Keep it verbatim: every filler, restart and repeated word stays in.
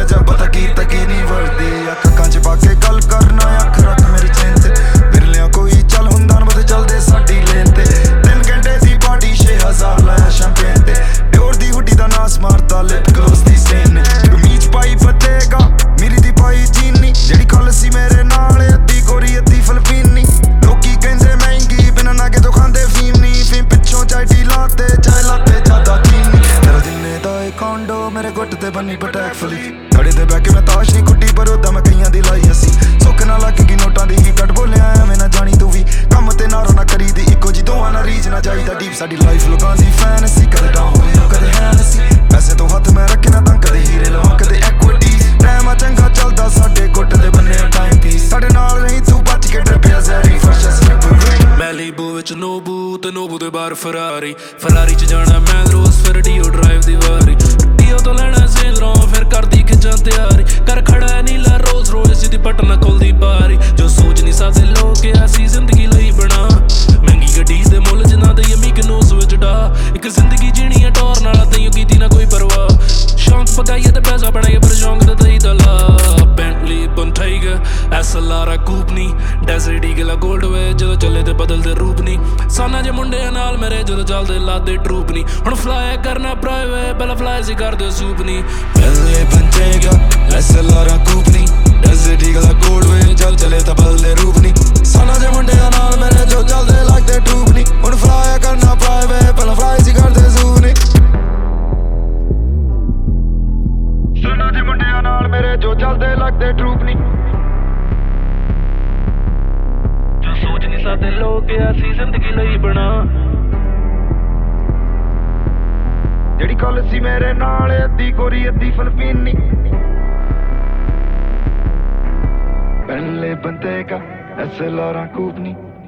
ਜਾ ਪਤਾ ਕੀ ਤਕੀ ਨਹੀਂ ਵਰਦੀ ਅੱਖਾਂ ਚ ਪਾ ਕੇ ਗੱਲ ਕਰਨਾ ਅੱਖ ਰੱਖ ਮੇਰੀ ਚੇਨ ਤੇ ਬਿਰਲਿਆਂ ਕੋਈ ਚੱਲ ਹੁੰਦਾ ਨਾ ਬਤੇ ਚੱਲਦੇ ਸਾਡੀ ਲੇਨ ਤੇ ਤਿੰਨ ਘੰਟੇ ਦੀ ਬਾਡੀ ਛੇ ਹਜ਼ਾਰ ਲਾਇਆ ਸ਼ੈਂਪੇਨ ਤੇ ਡਿਓਰ ਦੀ ਹੁੱਡੀ ਦਾ ਨਾਸ ਮਾਰਦਾ ਲਿਪ ਗਲੋਸ ਦੀ ਸੇਨ ਨੇ ਕਮੀਜ਼ ਪਾਈ ਫਤੇਗਾ ਮੇਰੀ ਦੀ ਪਾਈ ਚੀਨੀ ਜਿਹੜੀ ਕੱਲ ਸੀ ਮੇਰੇ ਨਾਲ ਅੱਧੀ ਗੋਰੀ ਅੱਧੀ ਫਿਲਪੀਨੀ ਲੋਕੀ ਕਹਿੰਦੇ ਮਹਿੰਗੀ ਬਿਨਾਂ ਨਾਗੇ ਤੋਂ ਖਾਂਦੇ ਫੀਮ ਨੀ ਫੀਮ ਪਿੱਛੋਂ ਚਾਈਟੀ ਲਾਤੇ ਚਾਹੇ ਲਾਤੇ ਜ਼ਿਆਦਾ ਚੀਨੀ ਤੇਰਾ ਜਿੰਨੇ ਦਾ ਇਹ ਕਾਂਡੋ ਮੇਰੇ ਗੁੱਟ ਤੇ ਬੰਨੀ ਪਟੈਕ ਫਲੀ ਖੜੇ ਤੇ ਬਹਿ ਕੇ ਮੈਂ ਤਾਸ਼ ਨਹੀਂ ਕੁੱਟੀ ਪਰ ਉਦਾਂ ਮੈਂ ਕਈਆਂ ਦੀ ਲਾਈ ਅਸੀਂ ਸੁੱਖ ਨਾ ਲੱਗ ਗਈ ਨੋਟਾਂ ਦੀ ਹੀ ਕੱਟ ਬੋਲਿਆ ਐਵੇਂ ਨਾ ਜਾਣੀ ਤੂੰ ਵੀ ਕੰਮ ਤੇ ਨਾਰੋ ਨਾ ਕਰੀ ਦੀ ਇੱਕੋ ਜੀ ਦੋਵਾਂ ਨਾਲ ਰੀਝ ਨਾ ਚਾਹੀਦਾ ਡੀਪ ਸਾਡੀ ਲਾਈਫ ਲੋਕਾਂ ਦੀ ਫੈਨਸੀ ਕਦੇ ਡਾਊਨ ਕਦੇ ਹੈਨਸੀ ਪੈਸੇ ਤੋਂ ਹੱਥ ਮੈਂ ਰੱਖੇ ਨਾ ਤਾਂ ਕਦੇ ਹੀਰੇ ਲਵਾਂ ਕਦੇ ਐਕੁਇਟੀ ਟਾਈਮ ਆ ਚੰਗਾ ਚੱਲਦਾ ਸਾਡੇ ਗੁੱਟ ਦੇ ਬੰਨੇ ਟਾਈਮ ਪੀਸ ਸਾਡੇ ਨਾਲ ਨਹੀਂ ਤੂੰ ਬਚ ਕੇ ਡਰਪਿਆ ਜ਼ੈਰੀ ਫਰਸ਼ਸ ਮੈਲੀਬੂ ਵਿੱਚ ਨੋਬੂ ਤੇ ਨੋਬੂ ਦੇ ਬਾਹਰ ਫਰਾਰੀ ਫਰਾਰੀ ਚ ਜਾਣਾ ਮੈਂ ਰੋਜ਼ ਫਿਰ ਡੀਓ ਡਰਾਈਵ ਦੀ ਵਾਰੀ ਡੀਓ ਤੋਂ ਲੈਣਾ ਸੇਂਦਰੋਂ ਫਿਰ ਕਰਦੀ ਖਿੱਚਾਂ ਤਿਆਰੀ ਕਰ ਖੜਾ ਨੀਲਾ ਰੋਜ਼ ਰੋਜ਼ ਸਿੱਧੀ ਪਟਨਾ ਖੁੱਲਦੀ ਬਾਰੀ ਜੋ ਸੋਚ ਨਹੀਂ ਸਕਦੇ ਲੋਕ ਅਸੀਂ ਜ਼ਿੰਦਗੀ ਲਈ ਬਣਾ ਮਹਿੰਗੀ ਗੱਡੀ ਦੇ ਮੁੱਲ ਜਿਨ੍ਹਾਂ ਦੇ ਯਮੀ ਕਿ ਨੋਸ ਵਿੱਚ ਡਾ ਇੱਕ ਜ਼ਿੰਦਗੀ ਜੀਣੀ ਆ ਟੌਰ ਨਾਲ ਤੈਨੂੰ ਕੀਤੀ ਨਾ ਕੋਈ ਪਰਵਾਹ ਸ਼ੌਂਕ ਪਕਾਈਏ ਤੇ ਪੈਸਾ ਬਣਾਈਏ ਪਰ ਸ਼ੌਂਕ ਤੇ ਦਈ ਦਲਾ ਬੈਂਟਲੀ ਬੰਟਾਈਗਰ ਐਸਐਲਆਰ ਕੂਪਨੀ ਡੈਜ਼ਰਟ ਈਗਲ ਗੋਲਡ ਵੇ ਜਦੋਂ ਚੱਲੇ ਤੇ ਬਦਲਦੇ ਰੂਪ ਨਹੀਂ ਸਾਨਾ ਜੇ ਮੁੰਡਿਆਂ ਨਾਲ ਮੇਰੇ ਜਦੋਂ ਚੱਲਦੇ ਲਾਦੇ ਟਰੂਪ ਨਹੀਂ ਹੁਣ ਫਲਾਈ ਕਰਨਾ ਪ੍ਰਾਈਵੇਟ ਪਹਿਲਾਂ ਫਲਾਈ ਸੀ ਕਰਦੇ ਸੂਪ ਨਹੀਂ ਪਹਿਲੇ ਬੰਟੇਗਾ ਐਸਐਲਆਰ ਕੂਪਨੀ ਡੈਜ਼ਰਟ ਈਗਲ ਗੋਲਡ ਵੇ ਚੱਲ ਚੱਲੇ ਤਾਂ ਬਦਲਦੇ ਰੂਪ ਨਹੀਂ ਸਾਨਾ ਜੇ ਮੁੰਡਿਆਂ ਨਾਲ ਮੇਰੇ ਜੋ ਚੱਲਦੇ ਲੱਗਦੇ ਟਰੂਪ ਨਹੀਂ ਹੁਣ ਫਲਾਈ ਕਰਨਾ ਪ੍ਰਾਈਵੇਟ ਪਹਿਲਾਂ ਫਲਾਈ ਸੀ ਕਰਦੇ ਸੂਪ ਨਹੀਂ ਸਾਨਾ ਜੇ ਮੁੰਡਿਆਂ ਨਾਲ ਮੇਰੇ ਜੋ ਚੱਲਦੇ ਲੱਗਦੇ ਟਰੂਪ ਨਹੀਂ ਜੋ ਸੋਚ ਨਹੀਂ ਸਕਦੇ ਲੋਕ ਅਸੀਂ ਜ਼ਿੰਦਗੀ ਲਈ ਬਣਾ ਜਿਹੜੀ ਕੱਲ ਸੀ ਮੇਰੇ ਨਾਲ ਅੱਧੀ ਗੋਰੀ ਅੱਧੀ ਫਿਲਪੀਨੀ ਪਹਿਲੇ ਬੰਦੇ ਕਾ ਐਸਐਲਆਰ ਕੂਪਨੀ